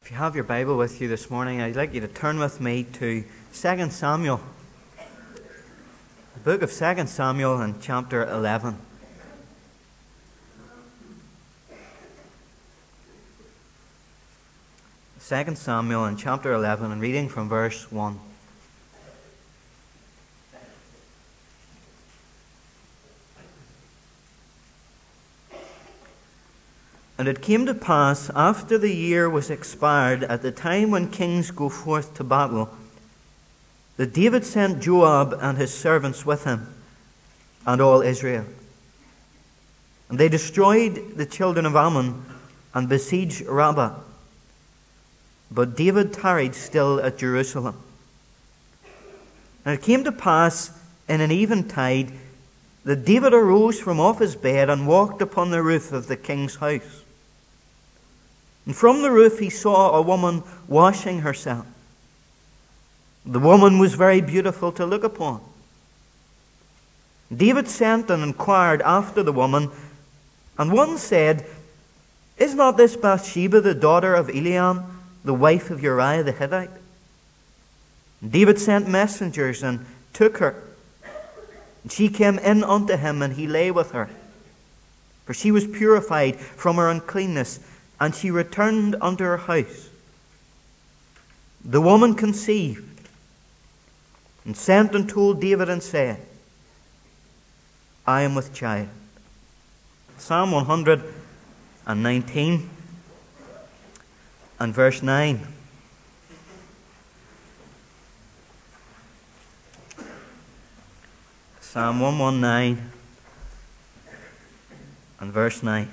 If you have your Bible with you this morning, I'd like you to turn with me to 2 Samuel. The book of 2 Samuel and chapter 11. Second Samuel and chapter 11, and reading from verse 1. And it came to pass, after the year was expired, at the time when kings go forth to battle, that David sent Joab and his servants with him, and all Israel. And they destroyed the children of Ammon, and besieged Rabbah. But David tarried still at Jerusalem. And it came to pass in an eventide that David arose from off his bed and walked upon the roof of the king's house. And from the roof he saw a woman washing herself. The woman was very beautiful to look upon. David sent and inquired after the woman, and one said, "Is not this Bathsheba the daughter of Eliam, the wife of Uriah the Hittite?" And David sent messengers and took her. And she came in unto him, and he lay with her. For she was purified from her uncleanness, and she returned unto her house. The woman conceived, and sent and told David and said, "I am with child." Psalm 119 and verse 9. Psalm 119 and verse 9.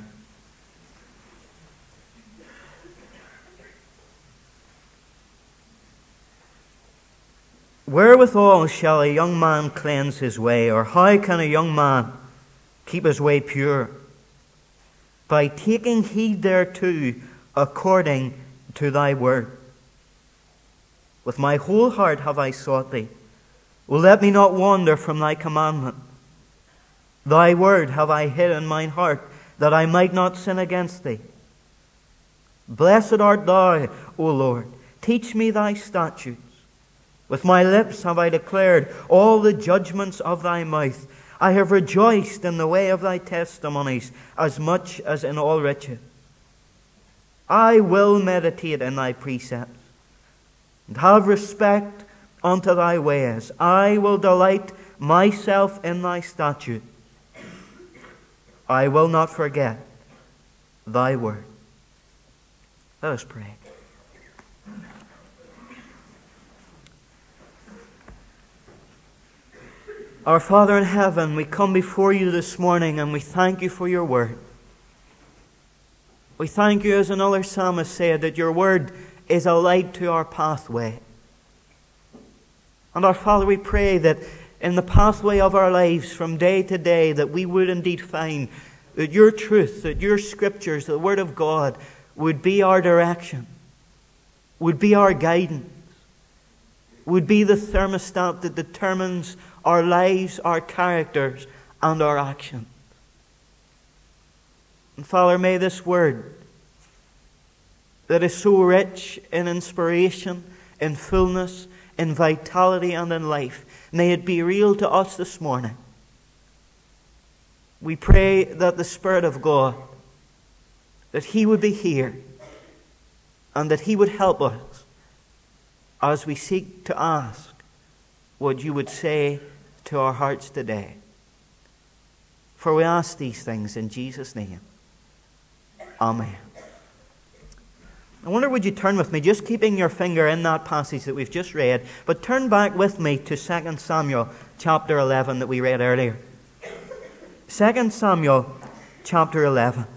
Wherewithal shall a young man cleanse his way, or how can a young man keep his way pure? By taking heed thereto according to thy word. With my whole heart have I sought thee. O let me not wander from thy commandment. Thy word have I hid in mine heart, that I might not sin against thee. Blessed art thou, O Lord. Teach me thy statutes. With my lips have I declared all the judgments of thy mouth. I have rejoiced in the way of thy testimonies, as much as in all riches. I will meditate in thy precepts, and have respect unto thy ways. I will delight myself in thy statutes. I will not forget thy word. Let us pray. Our Father in heaven, we come before you this morning and we thank you for your word. We thank you, as another psalmist said, that your word is a light to our pathway. And our Father, we pray that in the pathway of our lives from day to day, that we would indeed find that your truth, that your scriptures, the word of God, would be our direction, would be our guidance, would be the thermostat that determines our lives, our characters, and our actions. And Father, may this word that is so rich in inspiration, in fullness, in vitality, and in life, may it be real to us this morning. We pray that the Spirit of God, that He would be here, and that He would help us as we seek to ask what you would say to our hearts today. For we ask these things in Jesus' name. Amen. I wonder, would you turn with me, just keeping your finger in that passage that we've just read, but turn back with me to 2 Samuel chapter 11 that we read earlier. 2 Samuel chapter 11.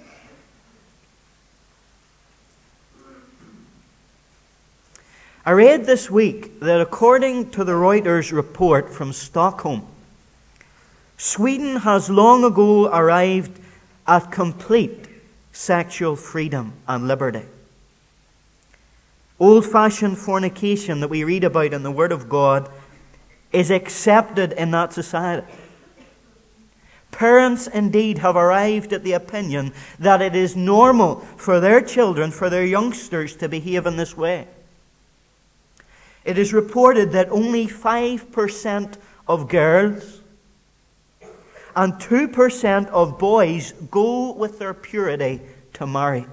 I read this week that according to the Reuters report from Stockholm, Sweden has long ago arrived at complete sexual freedom and liberty. Old-fashioned fornication that we read about in the Word of God is accepted in that society. Parents indeed have arrived at the opinion that it is normal for their children, for their youngsters, to behave in this way. It is reported that only 5% of girls and 2% of boys go with their purity to marry.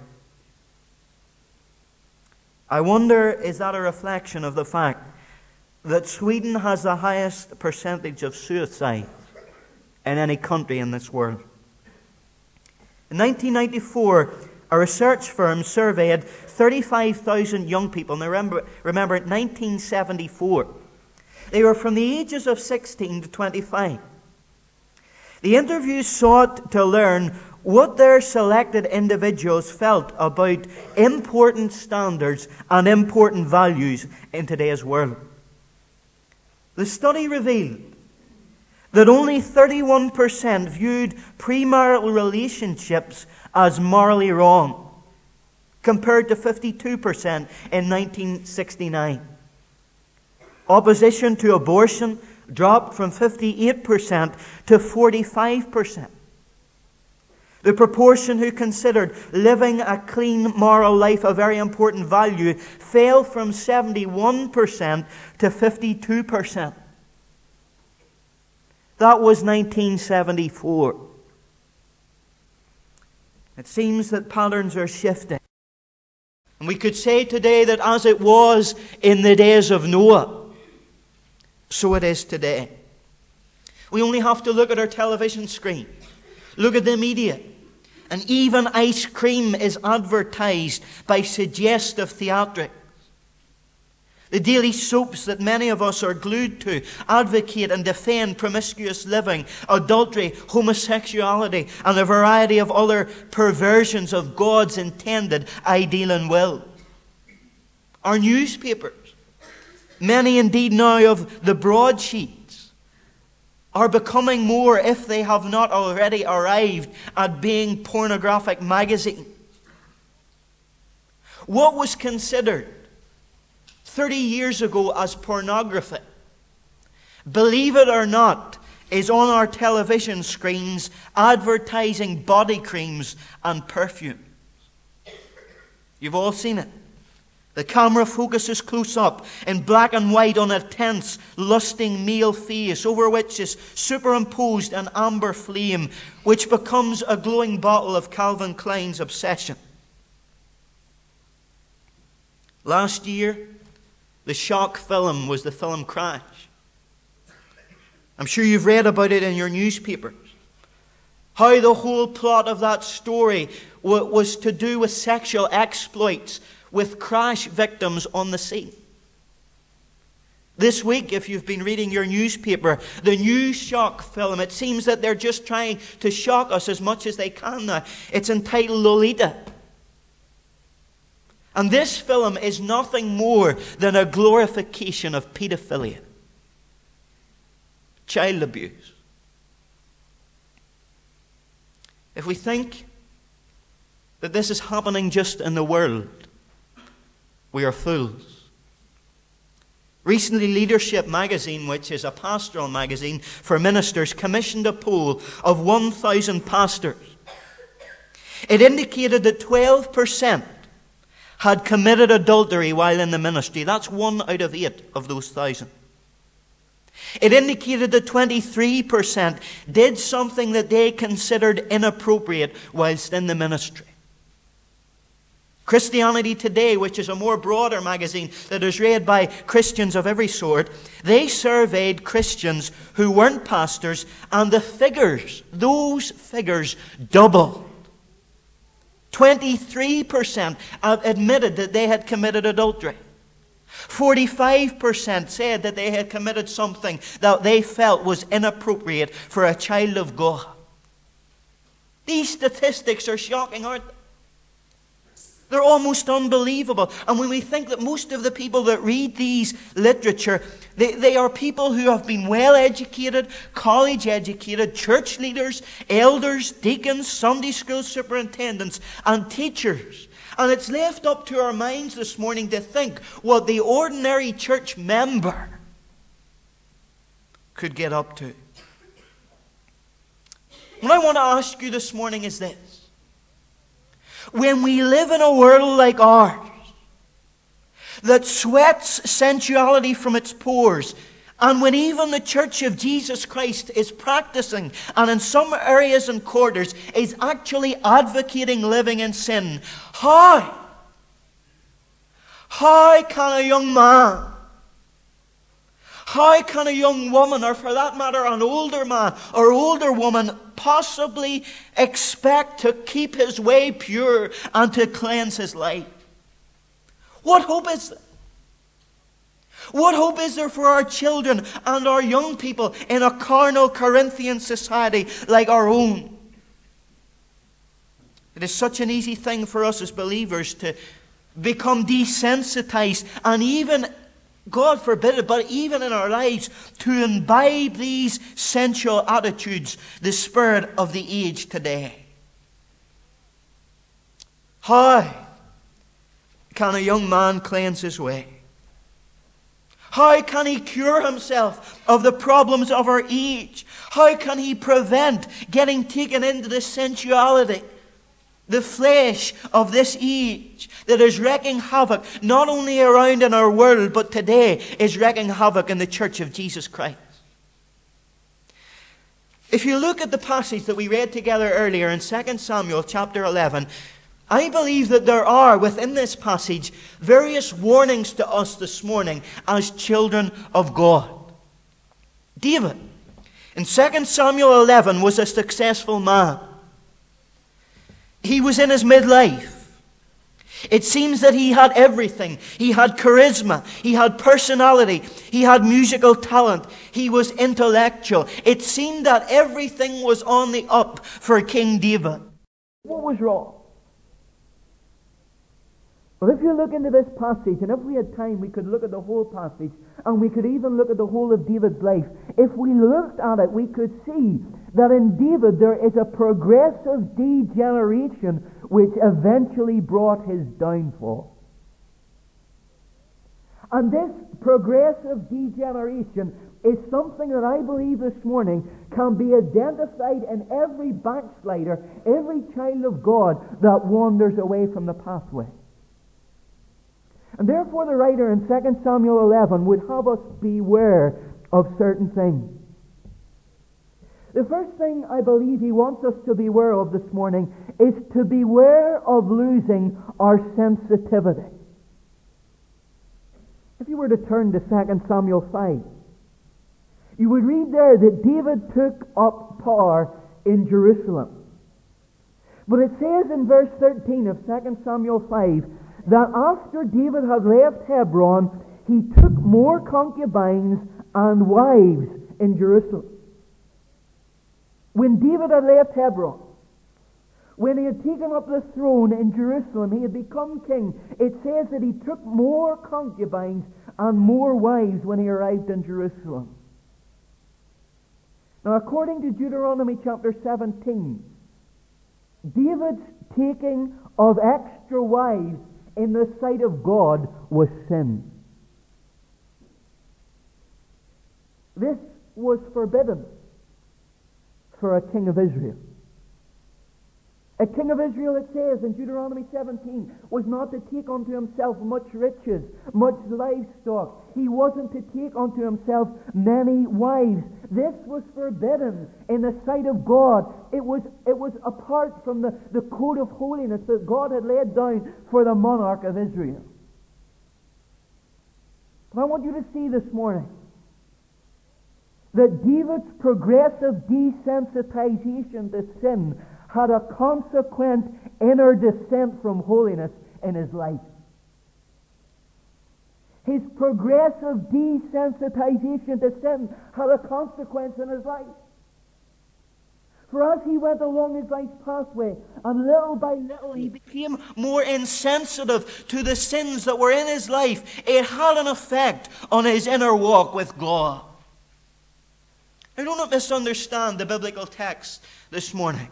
I wonder, is that a reflection of the fact that Sweden has the highest percentage of suicide in any country in this world? In 1994, a research firm surveyed 35,000 young people. Now remember 1974. They were from the ages of 16 to 25. The interviews sought to learn what their selected individuals felt about important standards and important values in today's world. The study revealed that only 31% viewed premarital relationships as morally wrong, compared to 52% in 1969. Opposition to abortion dropped from 58% to 45%. The proportion who considered living a clean moral life a very important value fell from 71% to 52%. That was 1974. It seems that patterns are shifting. And we could say today that as it was in the days of Noah, so it is today. We only have to look at our television screen, look at the media, and even ice cream is advertised by suggestive theatrics. The daily soaps that many of us are glued to advocate and defend promiscuous living, adultery, homosexuality, and a variety of other perversions of God's intended ideal and will. Our newspapers, many indeed now of the broadsheets, are becoming more, if they have not already arrived, at being pornographic magazines. What was considered 30 years ago as pornography, believe it or not, is on our television screens advertising body creams and perfumes. You've all seen it. The camera focuses close up in black and white on a tense, lusting male face, over which is superimposed an amber flame, which becomes a glowing bottle of Calvin Klein's obsession. Last year, the shock film was the film Crash. I'm sure you've read about it in your newspapers. How the whole plot of that story was to do with sexual exploits with crash victims on the scene. This week, if you've been reading your newspaper, the new shock film, it seems that they're just trying to shock us as much as they can now. It's entitled Lolita. And this film is nothing more than a glorification of pedophilia, child abuse. If we think that this is happening just in the world, we are fools. Recently, Leadership magazine, which is a pastoral magazine for ministers, commissioned a poll of 1,000 pastors. It indicated that 12% had committed adultery while in the ministry. That's 1 out of 8 of those 1,000. It indicated that 23% did something that they considered inappropriate whilst in the ministry. Christianity Today, which is a more broader magazine that is read by Christians of every sort, they surveyed Christians who weren't pastors, and those figures doubled. 23% admitted that they had committed adultery. 45% said that they had committed something that they felt was inappropriate for a child of God. These statistics are shocking, aren't they? They're almost unbelievable. And when we think that most of the people that read these literature, they are people who have been well educated, college educated, church leaders, elders, deacons, Sunday school superintendents, and teachers. And it's left up to our minds this morning to think what the ordinary church member could get up to. What I want to ask you this morning is this. When we live in a world like ours, that sweats sensuality from its pores, and when even the Church of Jesus Christ is practicing, and in some areas and quarters is actually advocating living in sin, how can a young man, how can a young woman, or for that matter an older man or older woman, possibly expect to keep his way pure and to cleanse his life? What hope is there? What hope is there for our children and our young people in a carnal Corinthian society like our own? It is such an easy thing for us as believers to become desensitized and even, God forbid it, but even in our lives, to imbibe these sensual attitudes, the spirit of the age today. How can a young man cleanse his way? How can he cure himself of the problems of our age? How can he prevent getting taken into the sensuality, the flesh of this age that is wreaking havoc not only around in our world, but today is wreaking havoc in the Church of Jesus Christ? If you look at the passage that we read together earlier in 2 Samuel chapter 11, I believe that there are within this passage various warnings to us this morning as children of God. David, in 2 Samuel 11, was a successful man. He was in his midlife. It seems that he had everything. He had charisma. He had personality. He had musical talent. He was intellectual. It seemed that everything was on the up for King David. What was wrong? Well, if you look into this passage, and if we had time, we could look at the whole passage, and we could even look at the whole of David's life. If we looked at it, we could see that in David there is a progressive degeneration which eventually brought his downfall. And this progressive degeneration is something that I believe this morning can be identified in every backslider, every child of God that wanders away from the pathway. And therefore the writer in 2 Samuel 11 would have us beware of certain things. The first thing I believe he wants us to beware of this morning is to beware of losing our sensitivity. If you were to turn to 2 Samuel 5, you would read there that David took up power in Jerusalem. But it says in verse 13 of 2 Samuel 5 that after David had left Hebron, he took more concubines and wives in Jerusalem. When David had left Hebron, when he had taken up the throne in Jerusalem, he had become king, it says that he took more concubines and more wives when he arrived in Jerusalem. Now, according to Deuteronomy chapter 17, David's taking of extra wives in the sight of God was sin. This was forbidden for a king of Israel. A king of Israel, it says in Deuteronomy 17, was not to take unto himself much riches, much livestock. He wasn't to take unto himself many wives. This was forbidden in the sight of God. It was apart from the code of holiness that God had laid down for the monarch of Israel. But I want you to see this morning that David's progressive desensitization to sin had a consequent inner descent from holiness in his life. His progressive desensitization to sin had a consequence in his life. For as he went along his life's pathway, and little by little he became more insensitive to the sins that were in his life, it had an effect on his inner walk with God. Now, do not misunderstand the biblical text this morning.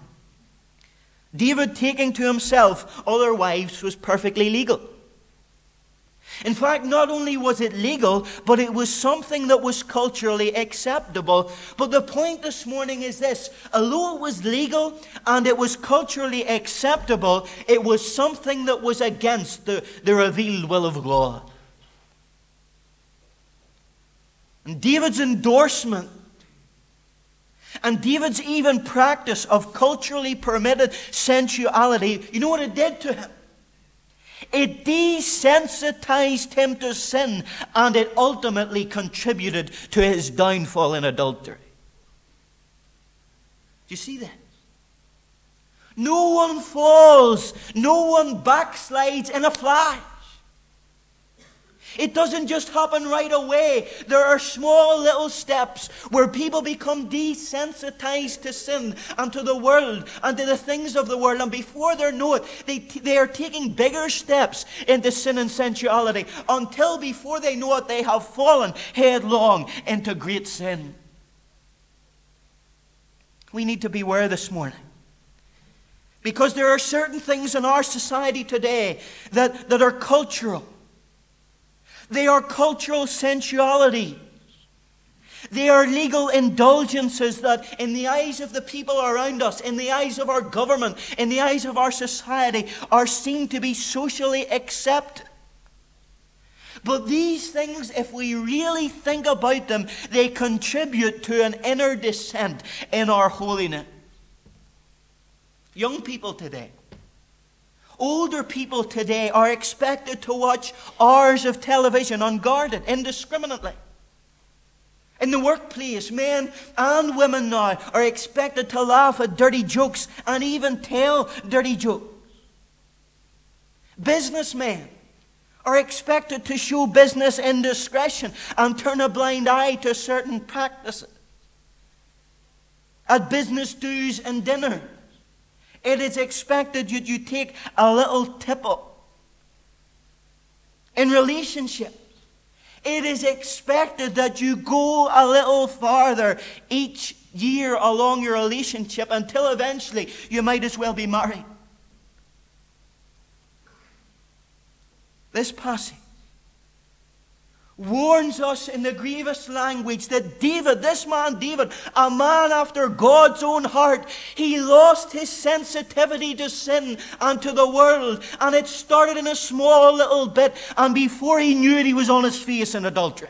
David taking to himself other wives was perfectly legal. In fact, not only was it legal, but it was something that was culturally acceptable. But the point this morning is this: although it was legal and it was culturally acceptable, it was something that was against the revealed will of God. And David's endorsement and David's even practice of culturally permitted sensuality, you know what it did to him? It desensitized him to sin, and it ultimately contributed to his downfall in adultery. Do you see that? No one falls, no one backslides in a flash. It doesn't just happen right away. There are small little steps where people become desensitized to sin and to the world and to the things of the world. And before they know it, they are taking bigger steps into sin and sensuality, until before they know it, they have fallen headlong into great sin. We need to beware this morning, because there are certain things in our society today that are cultural. They are cultural sensuality. They are legal indulgences that, in the eyes of the people around us, in the eyes of our government, in the eyes of our society, are seen to be socially accepted. But these things, if we really think about them, they contribute to an inner descent in our holiness. Young people today, older people today are expected to watch hours of television unguarded, indiscriminately. In the workplace, men and women now are expected to laugh at dirty jokes and even tell dirty jokes. Businessmen are expected to show business indiscretion and turn a blind eye to certain practices. At business dues and dinners, it is expected that you take a little tipple. In relationships, it is expected that you go a little farther each year along your relationship until eventually you might as well be married. This passage warns us in the grievous language that David, this man David, a man after God's own heart, he lost his sensitivity to sin and to the world. And it started in a small little bit, and before he knew it, he was on his face in adultery.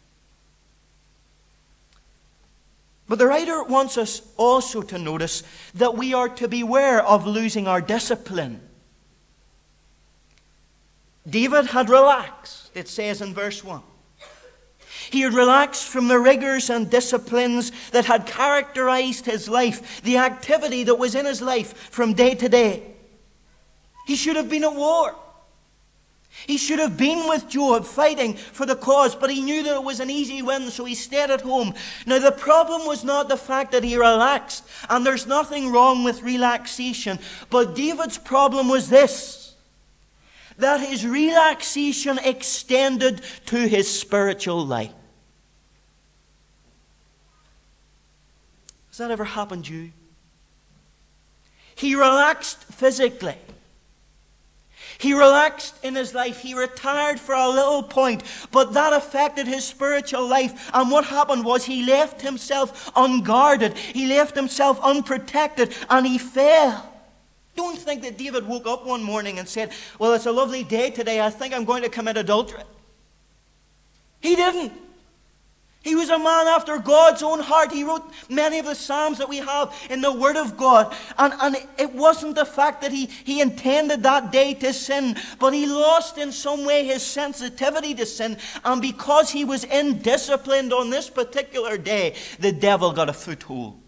But the writer wants us also to notice that we are to beware of losing our discipline. David had relaxed, it says in verse 1. He had relaxed from the rigors and disciplines that had characterized his life, the activity that was in his life from day to day. He should have been at war. He should have been with Joab fighting for the cause, but he knew that it was an easy win, so he stayed at home. Now, the problem was not the fact that he relaxed, and there's nothing wrong with relaxation, but David's problem was this: that his relaxation extended to his spiritual life. Has that ever happened to you? He relaxed physically. He relaxed in his life. He retired for a little point, but that affected his spiritual life. And what happened was he left himself unguarded. He left himself unprotected, and he fell. Don't think that David woke up one morning and said, well, it's a lovely day today. I think I'm going to commit adultery. He didn't. He was a man after God's own heart. He wrote many of the Psalms that we have in the Word of God. And it wasn't the fact that he intended that day to sin, but he lost in some way his sensitivity to sin. And because he was indisciplined on this particular day, the devil got a foothold.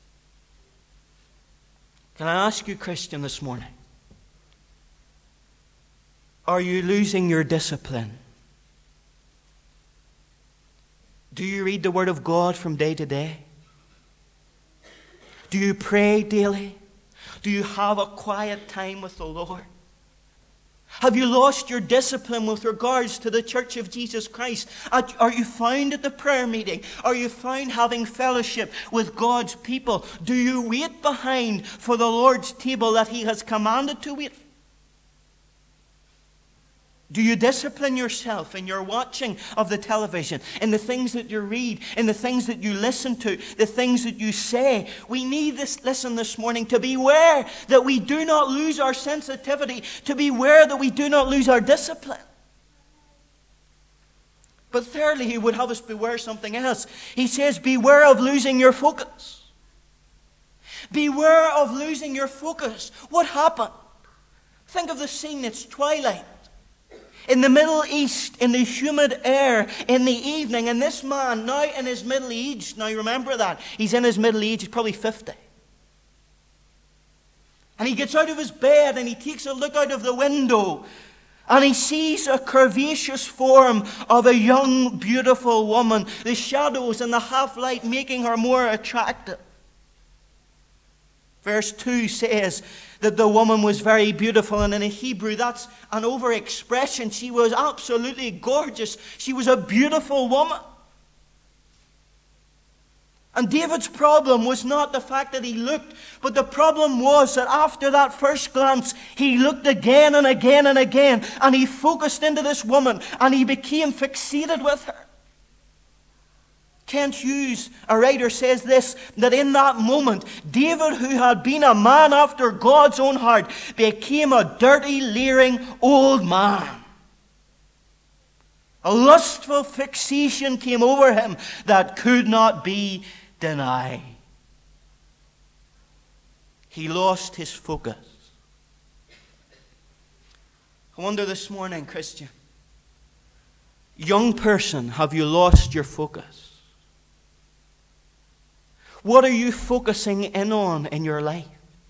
Can I ask you, Christian, this morning, are you losing your discipline? Do you read the Word of God from day to day? Do you pray daily? Do you have a quiet time with the Lord? Have you lost your discipline with regards to the Church of Jesus Christ? Are you found at the prayer meeting? Are you found having fellowship with God's people? Do you wait behind for the Lord's table that He has commanded to wait? Do you discipline yourself in your watching of the television, in the things that you read, in the things that you listen to, the things that you say? We need this lesson this morning to beware that we do not lose our sensitivity, to beware that we do not lose our discipline. But thirdly, he would have us beware something else. He says, beware of losing your focus. Beware of losing your focus. What happened? Think of the scene. It's twilight. In the Middle East, in the humid air, in the evening, and this man, now in his middle age, now remember that, he's in his middle age, he's probably 50. And he gets out of his bed and he takes a look out of the window and he sees a curvaceous form of a young, beautiful woman, the shadows and the half-light making her more attractive. Verse 2 says that the woman was very beautiful, and in Hebrew that's an over-expression. She was absolutely gorgeous. She was a beautiful woman. And David's problem was not the fact that he looked, but the problem was that after that first glance, he looked again and again and again, and he focused into this woman, and he became fixated with her. Kent Hughes, a writer, says this, that in that moment, David, who had been a man after God's own heart, became a dirty, leering old man. A lustful fixation came over him that could not be denied. He lost his focus. I wonder this morning, Christian, young person, have you lost your focus? What are you focusing in on in your life?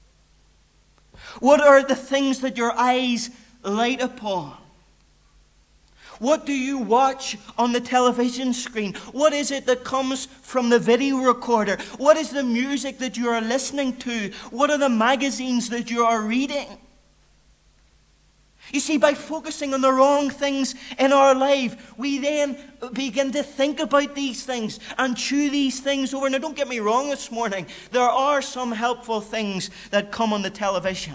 What are the things that your eyes light upon? What do you watch on the television screen? What is it that comes from the video recorder? What is the music that you are listening to? What are the magazines that you are reading? You see, by focusing on the wrong things in our life, we then begin to think about these things and chew these things over. Now, don't get me wrong this morning. There are some helpful things that come on the television.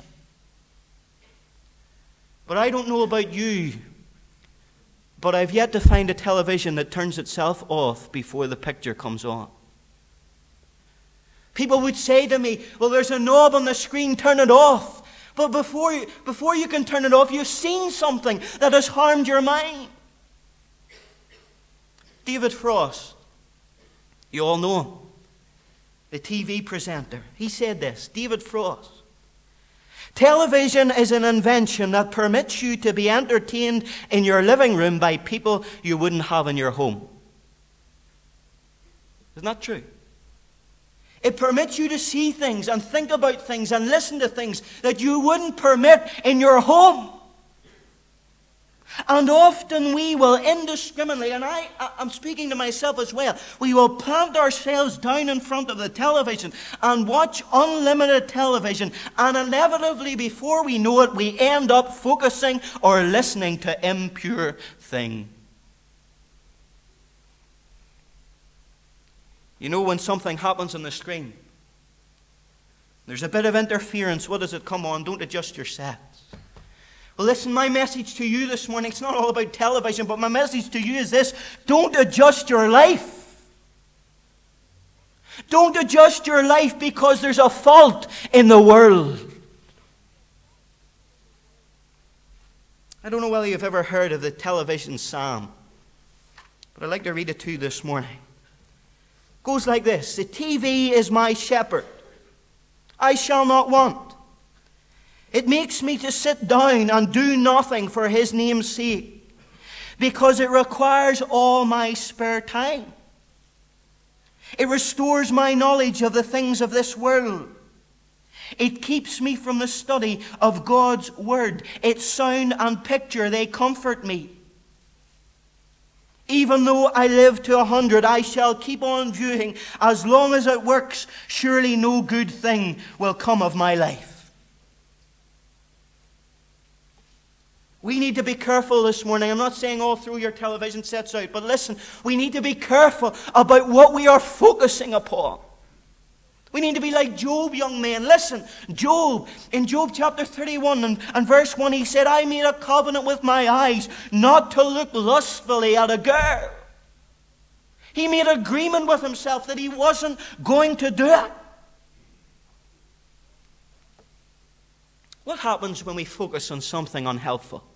But I don't know about you, but I've yet to find a television that turns itself off before the picture comes on. People would say to me, well, there's a knob on the screen, turn it off. But before you can turn it off, you've seen something that has harmed your mind. David Frost, you all know him, the TV presenter. He said this, David Frost, television is an invention that permits you to be entertained in your living room by people you wouldn't have in your home. Isn't that true? It permits you to see things and think about things and listen to things that you wouldn't permit in your home. And often we will indiscriminately, and I'm speaking to myself as well, we will plant ourselves down in front of the television and watch unlimited television, and inevitably before we know it, we end up focusing or listening to impure things. You know, when something happens on the screen, there's a bit of interference. What does it come on? Don't adjust your sets. Well, listen, my message to you this morning, it's not all about television, but my message to you is this: don't adjust your life. Don't adjust your life because there's a fault in the world. I don't know whether you've ever heard of the television psalm, but I'd like to read it to you this morning. It goes like this: the TV is my shepherd, I shall not want. It makes me to sit down and do nothing for his name's sake, because it requires all my spare time. It restores my knowledge of the things of this world. It keeps me from the study of God's word. Its sound and picture, they comfort me. Even though I live to 100, I shall keep on viewing. As long as it works, surely no good thing will come of my life. We need to be careful this morning. I'm not saying all through your television sets out, but listen, we need to be careful about what we are focusing upon. We need to be like Job, young men. Listen, Job, in Job chapter 31 and verse 1, he said, I made a covenant with my eyes not to look lustfully at a girl. He made an agreement with himself that he wasn't going to do it. What happens when we focus on something unhelpful?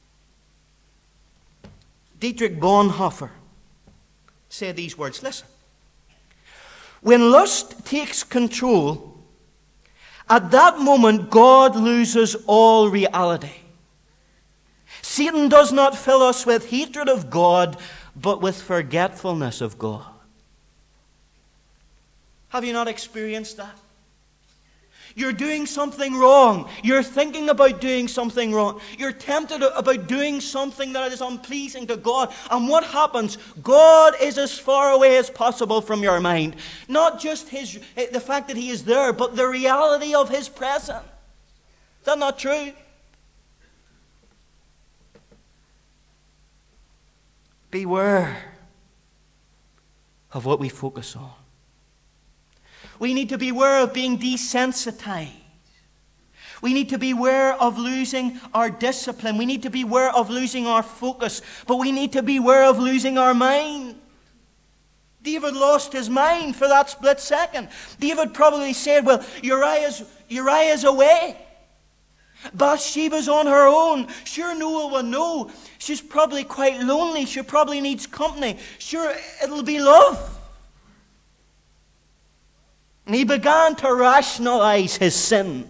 Dietrich Bonhoeffer said these words. Listen. When lust takes control, at that moment God loses all reality. Satan does not fill us with hatred of God, but with forgetfulness of God. Have you not experienced that? You're doing something wrong. You're thinking about doing something wrong. You're tempted about doing something that is unpleasing to God. And what happens? God is as far away as possible from your mind. Not just the fact that He is there, but the reality of His presence. Is that not true? Beware of what we focus on. We need to beware of being desensitized. We need to beware of losing our discipline. We need to beware of losing our focus. But we need to beware of losing our mind. David lost his mind for that split second. David probably said, well, Uriah's away. Bathsheba's on her own. Sure, Noah will know. She's probably quite lonely. She probably needs company. Sure, it'll be love. And he began to rationalize his sin.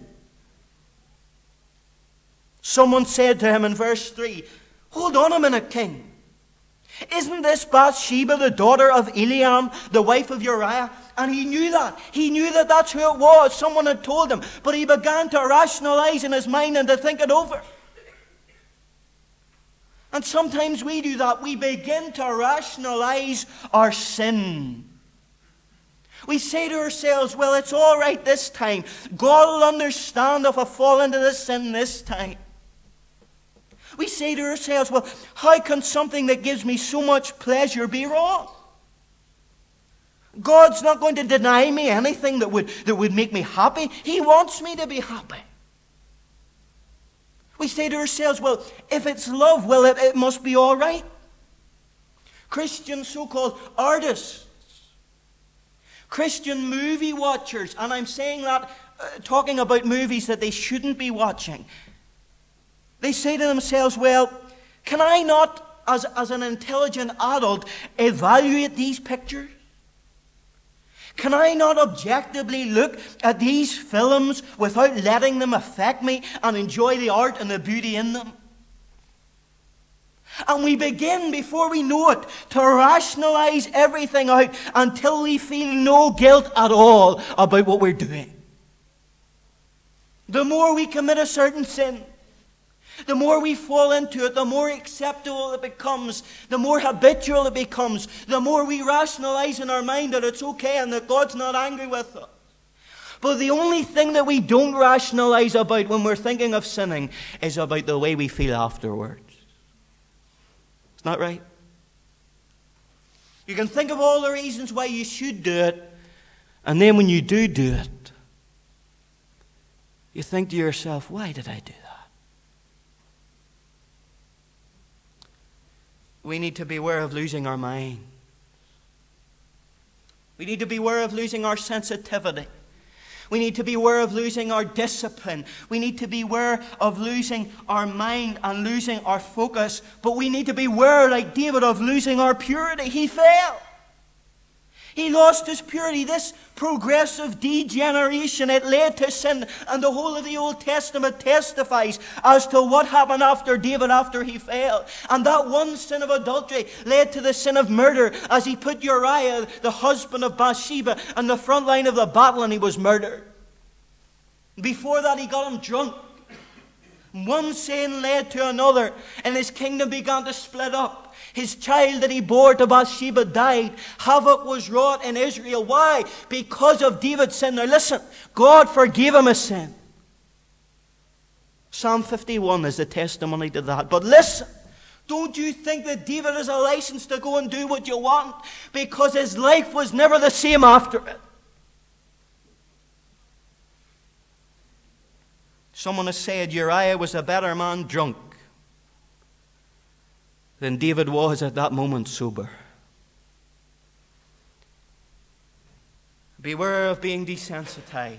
Someone said to him in verse 3, hold on a minute, king. Isn't this Bathsheba the daughter of Eliam, the wife of Uriah? And he knew that. He knew that that's who it was. Someone had told him. But he began to rationalize in his mind and to think it over. And sometimes we do that. We begin to rationalize our sin. We say to ourselves, well, it's all right this time. God will understand if I fall into this sin this time. We say to ourselves, well, how can something that gives me so much pleasure be wrong? God's not going to deny me anything that would make me happy. He wants me to be happy. We say to ourselves, well, if it's love, well, it must be all right. Christian so-called artists, Christian movie watchers, and I'm saying that talking about movies that they shouldn't be watching. They say to themselves, well, can I not, as an intelligent adult, evaluate these pictures? Can I not objectively look at these films without letting them affect me and enjoy the art and the beauty in them? And we begin, before we know it, to rationalize everything out until we feel no guilt at all about what we're doing. The more we commit a certain sin, the more we fall into it, the more acceptable it becomes, the more habitual it becomes, the more we rationalize in our mind that it's okay and that God's not angry with us. But the only thing that we don't rationalize about when we're thinking of sinning is about the way we feel afterwards. Isn't that right? You can think of all the reasons why you should do it, and then when you do it, you think to yourself, why did I do that? We need to beware of losing our mind. We need to beware of losing our sensitivity. We need to beware of losing our discipline. We need to beware of losing our mind and losing our focus. But we need to beware, like David, of losing our purity. He fell. He lost his purity. This progressive degeneration, it led to sin. And the whole of the Old Testament testifies as to what happened after David, after he fell. And that one sin of adultery led to the sin of murder as he put Uriah, the husband of Bathsheba, on the front line of the battle and he was murdered. Before that, he got him drunk. One sin led to another, and his kingdom began to split up. His child that he bore to Bathsheba died. Havoc was wrought in Israel. Why? Because of David's sin. Now listen, God forgave him his sin. Psalm 51 is the testimony to that. But listen, don't you think that David has a license to go and do what you want? Because his life was never the same after it. Someone has said Uriah was a better man drunk than David was at that moment sober. Beware of being desensitized.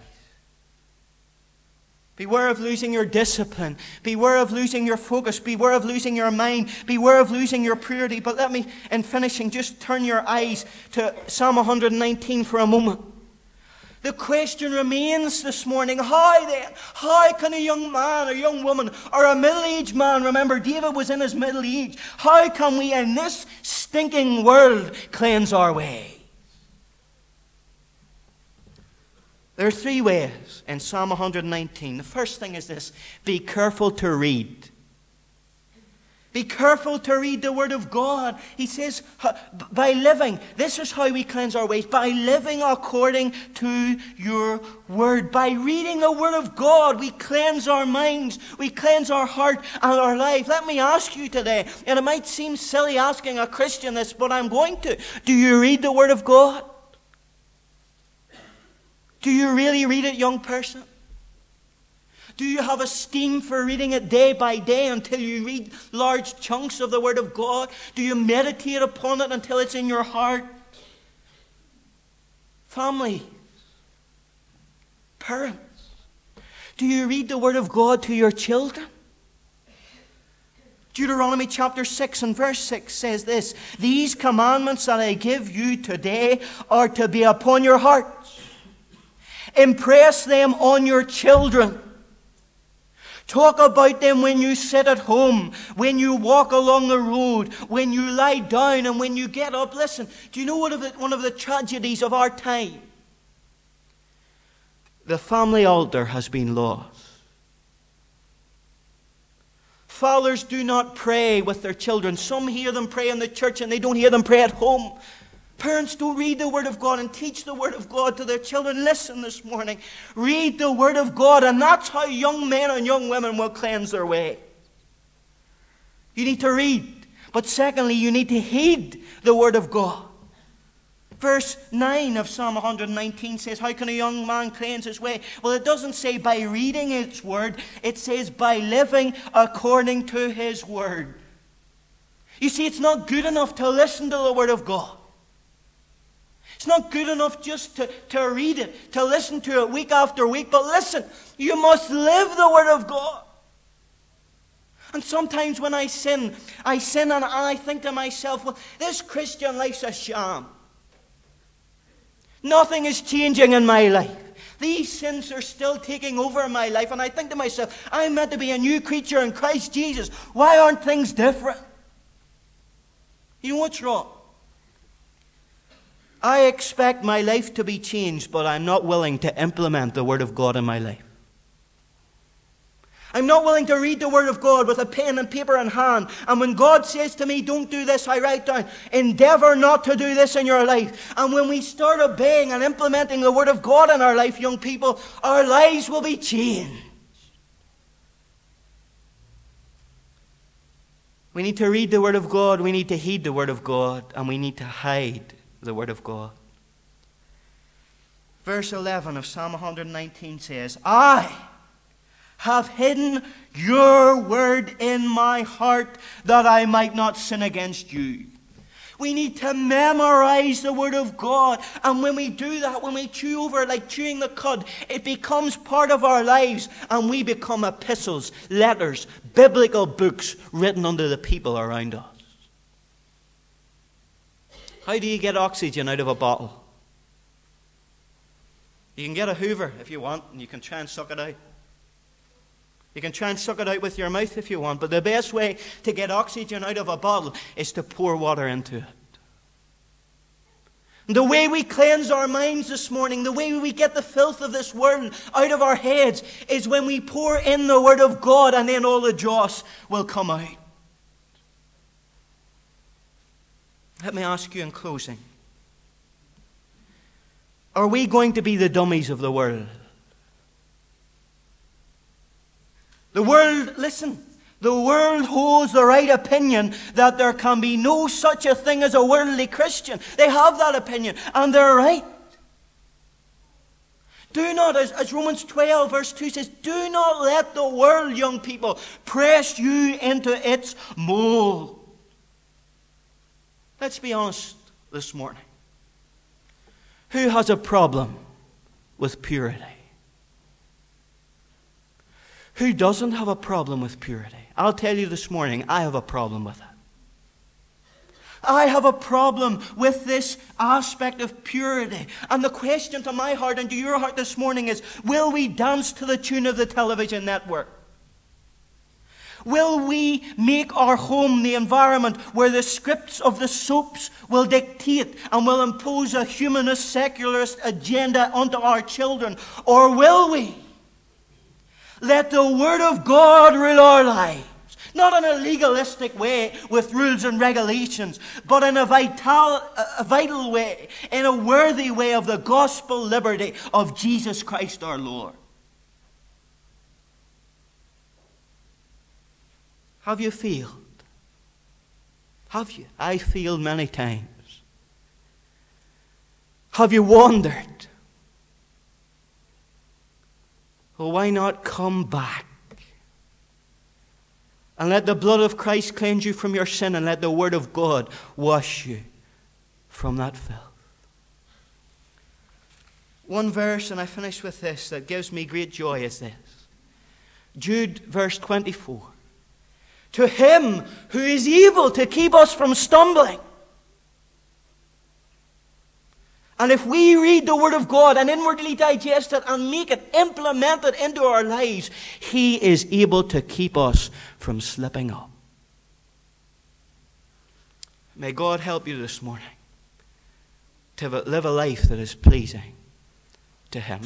Beware of losing your discipline. Beware of losing your focus. Beware of losing your mind. Beware of losing your purity. But let me, in finishing, just turn your eyes to Psalm 119 for a moment. The question remains this morning, how can a young man, a young woman, or a middle-aged man, remember David was in his middle age, how can we in this stinking world cleanse our way? There are three ways in Psalm 119. The first thing is this: be careful to read. Be careful to read the Word of God. He says, by living, this is how we cleanse our ways, by living according to your Word. By reading the Word of God, we cleanse our minds, we cleanse our heart and our life. Let me ask you today, and it might seem silly asking a Christian this, but I'm going to. Do you read the Word of God? Do you really read it, young person? Do you have a steam for reading it day by day until you read large chunks of the Word of God? Do you meditate upon it until it's in your heart? Family, parents, do you read the Word of God to your children? Deuteronomy chapter 6 and verse 6 says this: these commandments that I give you today are to be upon your hearts. Impress them on your children. Talk about them when you sit at home, when you walk along the road, when you lie down, and when you get up. Listen, do you know one of the tragedies of our time? The family altar has been lost. Fathers do not pray with their children. Some hear them pray in the church and they don't hear them pray at home. Parents don't read the Word of God and teach the Word of God to their children. Listen this morning. Read the Word of God, and that's how young men and young women will cleanse their way. You need to read. But secondly, you need to heed the Word of God. Verse 9 of Psalm 119 says, how can a young man cleanse his way? Well, it doesn't say by reading its Word. It says by living according to His Word. You see, it's not good enough to listen to the Word of God. It's not good enough just to read it, to listen to it week after week. But listen, you must live the Word of God. And sometimes when I sin and I think to myself, well, this Christian life's a sham. Nothing is changing in my life. These sins are still taking over my life. And I think to myself, I'm meant to be a new creature in Christ Jesus. Why aren't things different? You know what's wrong? I expect my life to be changed, but I'm not willing to implement the Word of God in my life. I'm not willing to read the Word of God with a pen and paper in hand. And when God says to me, don't do this, I write down, endeavor not to do this in your life. And when we start obeying and implementing the Word of God in our life, young people, our lives will be changed. We need to read the Word of God, we need to heed the Word of God, and we need to hide the Word of God. Verse 11 of Psalm 119 says, I have hidden your word in my heart that I might not sin against you. We need to memorize the Word of God. And when we do that, when we chew over it like chewing the cud, it becomes part of our lives and we become epistles, letters, biblical books written unto the people around us. How do you get oxygen out of a bottle? You can get a Hoover if you want, and you can try and suck it out. You can try and suck it out with your mouth if you want, but the best way to get oxygen out of a bottle is to pour water into it. The way we cleanse our minds this morning, the way we get the filth of this world out of our heads, is when we pour in the Word of God, and then all the dross will come out. Let me ask you in closing. Are we going to be the dummies of the world? The world, listen, the world holds the right opinion that there can be no such a thing as a worldly Christian. They have that opinion, and they're right. Do not, as Romans 12 verse 2 says, do not let the world, young people, press you into its mold. Let's be honest this morning. Who has a problem with purity? Who doesn't have a problem with purity? I'll tell you this morning, I have a problem with it. I have a problem with this aspect of purity. And the question to my heart and to your heart this morning is, will we dance to the tune of the television network? Will we make our home the environment where the scripts of the soaps will dictate and will impose a humanist, secularist agenda onto our children? Or will we let the Word of God rule our lives? Not in a legalistic way with rules and regulations, but in a vital way, in a worthy way of the gospel liberty of Jesus Christ our Lord. Have you failed? Have you? I failed many times. Have you wandered? Well, why not come back? And let the blood of Christ cleanse you from your sin, and let the Word of God wash you from that filth. One verse, and I finish with this, that gives me great joy is this. Jude verse 24. To him who is able to keep us from stumbling. And if we read the Word of God and inwardly digest it and make it, implement it into our lives, He is able to keep us from slipping up. May God help you this morning to live a life that is pleasing to Him.